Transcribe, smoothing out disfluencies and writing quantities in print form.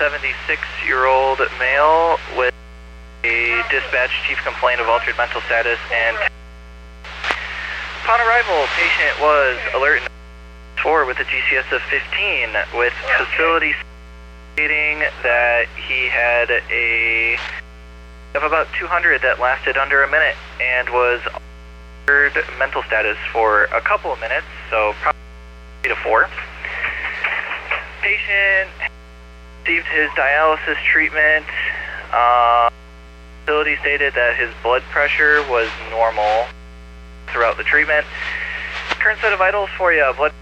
76-year-old male with a dispatch chief complaint of altered mental status, and upon arrival, patient was alert and 4 with a GCS of 15, with facility stating that he had a of about 200 that lasted under a minute and was altered mental status for a couple of minutes, so probably 3 to 4. Patient received his dialysis treatment. Facility stated that his blood pressure was normal throughout the treatment. Current set of vitals for you: blood